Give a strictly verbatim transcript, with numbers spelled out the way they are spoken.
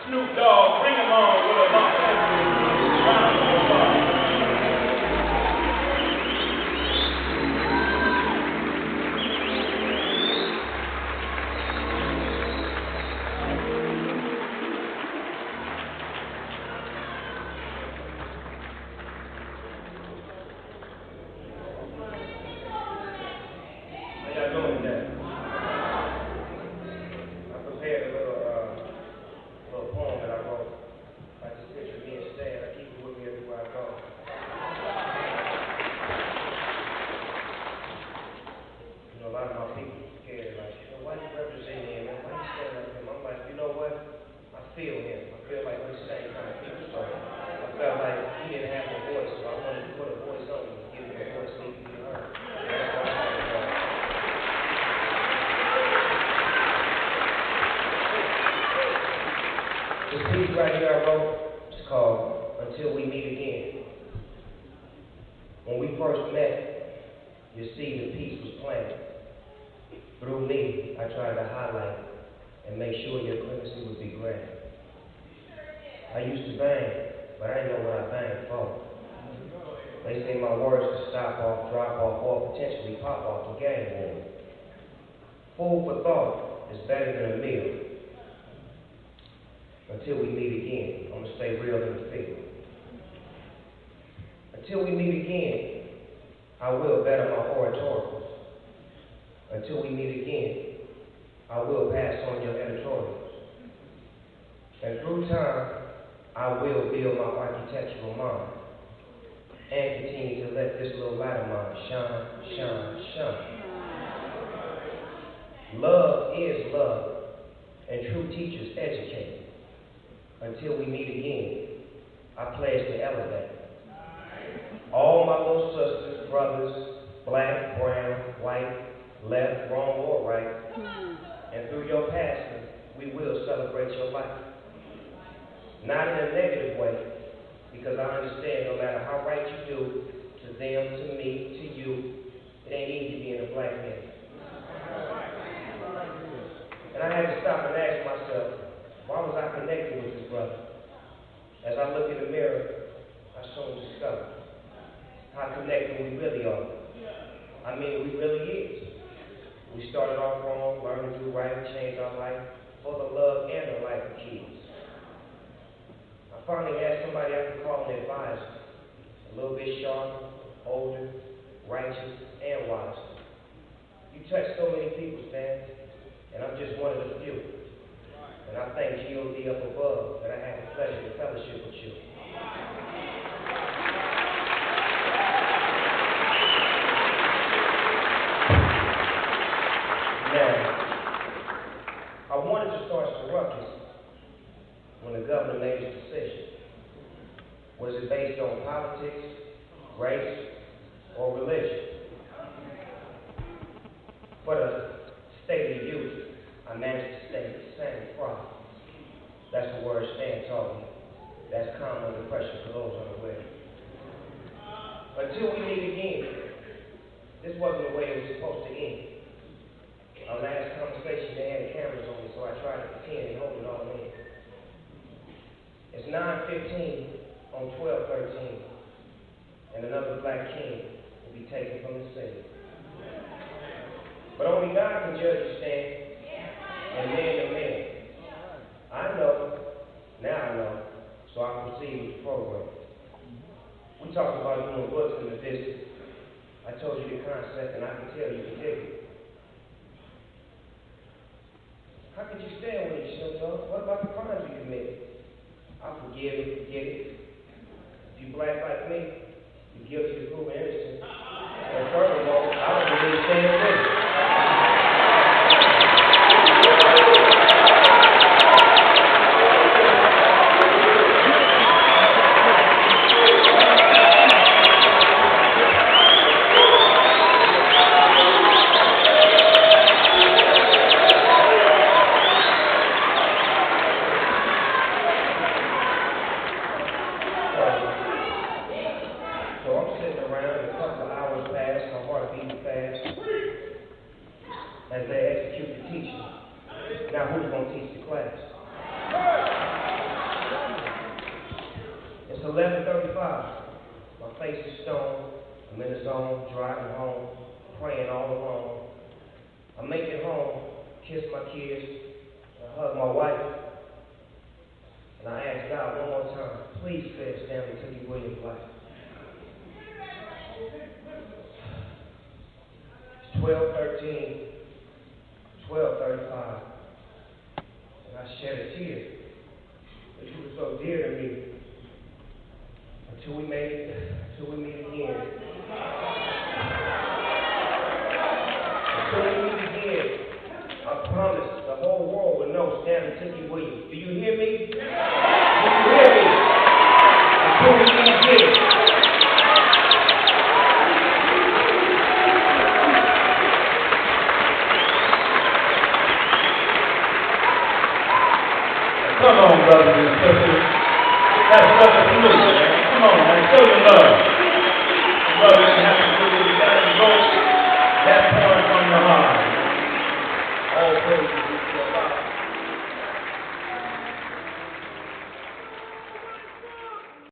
Snoop Dogg, bring him on with a round of applause. How y'all doing today? I prepared a little, uh, little poem that I wrote. I just picture me instead. I keep it with me everywhere I go. You know, a lot of my people are scared, like, you know, why you represent him? Man? Why you stand up for him? I'm like, you know what? I feel him. I feel like we're the same kind of people. So I felt like he didn't have a voice, so I wanted to put a voice on him and give him a voice so he could be heard. That's why I started writing. This piece right here I wrote is called Until We Meet Again. When we first met, you see the piece was planted. Through me, I tried to highlight and make sure your clemency would be granted. I used to bang, but I didn't know what I banged for. They say my words could stop off, drop off, or potentially pop off a gang war. Food for thought is better than a meal. Until we meet again, I'm going to stay real in the field. Until we meet again, I will better my oratorials. Until we meet again, I will pass on your editorials. And through time, I will build my architectural mind and continue to let this little light of mine shine, shine, shine. Love is love, and true teachers educate. Until we meet again, I pledge to elevate. All my little sisters, brothers, black, brown, white, left, wrong, or right, and through your passing, we will celebrate your life. Not in a negative way, because I understand no matter how right you do to them, to me, to you, it ain't easy being a black man. And I had to stop and ask myself, why was I connected with this brother? As I look in the mirror, I soon discover how connected we really are. I mean, we really is. We started off wrong, learned to do right, changed our life for the love and the life of kids. I finally had somebody I could call an advisor, a little bit sharper, older, righteous, and wise. You touched so many people, Stan, and I'm just one of the few. And I thank G O D up above that I had the pleasure to fellowship with you. Now, I wanted to start some ruckus when the governor made his decision. Was it based on politics, race, or religion? For the state of the youth, I managed to stay the same problem. That's the word Stan taught me. That's calm under pressure for those unaware. Until we meet again, this wasn't the way it was supposed to end. Our last conversation, they had cameras on me, so I tried to pretend and hold it all in. It's nine fifteen on twelve thirteen, and another black king will be taken from the city. But only God can judge you, Stan. And man to man. I know, now I know, so I proceed with the program. We talked about doing books in the visit. I told you the concept, and I can tell you can dig it. How could you stand with it, Snoop Dogg? What about the crimes you committed? I forgive it, forget it. If you black like me, you're guilty of proven innocent. And furthermore, I don't believe staying with it. As they execute the teaching. Now who's going to teach the class? eleven thirty-five. My face is stone. I'm in the zone, driving home, praying all alone. I make it home, kiss my kids, I hug my wife, and I ask God one more time, please spare Stanley Tookie Williams' life. It's twelve thirteen, twelve thirty-five, and I shed a tear, which was so dear to me, until we made it, until we meet again. Until we meet again, I promise the whole world will know Stanley Tookie Williams. Do you hear me?